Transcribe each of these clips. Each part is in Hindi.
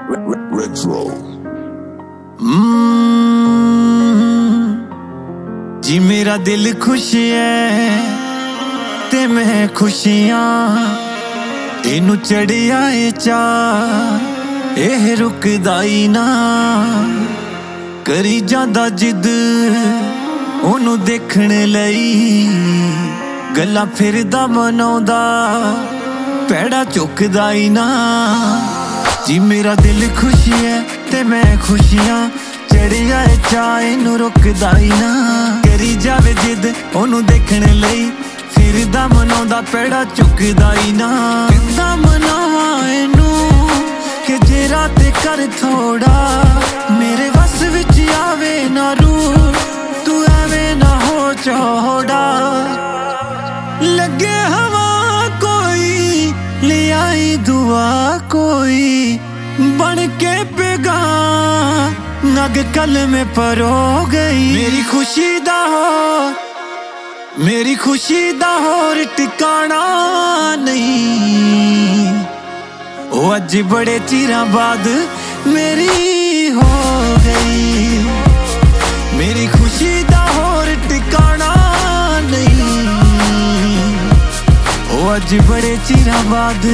Retro। जी मेरा दिल खुश है ते मैं खुशियां इनू चढ़िया ए चा एह रुकदा ही ना करी जांदा जिद ओनू देखण लई गल्लां फिरदा मनाउंदा पैड़ा चुकदा ही ना जी मेरा दिल खुश है ते मैं खुशियां चढ़िया ए चा इनू रुकदा ही ना करी जावे जिद ओनू देखण लई फिरदा मनाउंदा पैड़ा चुकदा ही ना किद्दां मनावां इनू कि जे रात कर थोड़ा मेरे वस विच आवे ना रू तू एवें ना हो चौड़ा लगे हवा कोई ले आई दुआ कोई बन के पैगाम नग कल में परो गई मेरी खुशी दा होर टिकाना नहीं ओ अज बड़े चिरां बाद मेरी हो गई मेरी खुशी दा होर टिकाना नहीं ओ अज बड़े चिरां बाद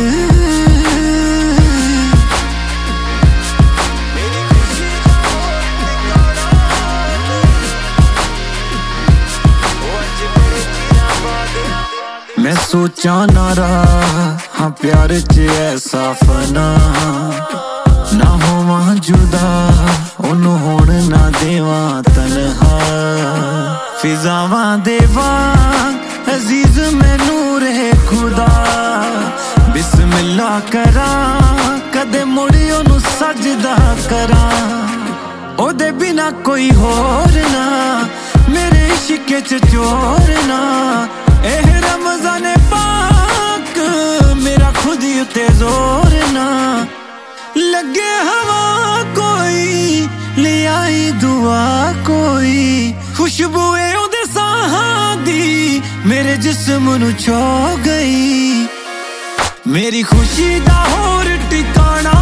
मैं सोचा ना रहा हाँ प्यार च ऐसा फना ना होवां जुदा ओनू होण ना देवां तन्हा फिजावां दे वांग अजीज मैनू रहे खुदा बिस्मिल्ला करां कदे मुड़ी ओनू सजदा करां ओदे बिना कोई होर ना मेरे इश्क च चोर ना एह रमज़ान पाक मेरा खुद ही उते जोर ना लगे हवा कोई ले आई दुआ कोई खुशबुए ओदे साहां दी मेरे जिस्म नू छो गई मेरी खुशी दा होर टिकाना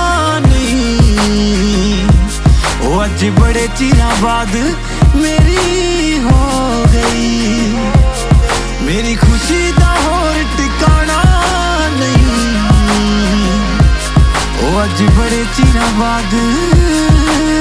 नहीं ओ अज बड़े चिरां बाद मेरी हो गई मेरी खुशी दा होर टिकाना नहीं ओ अज बड़े चिरां बाद